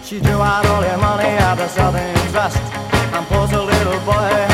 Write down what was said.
She drew out all her money at the Southern Trust and posed a little boy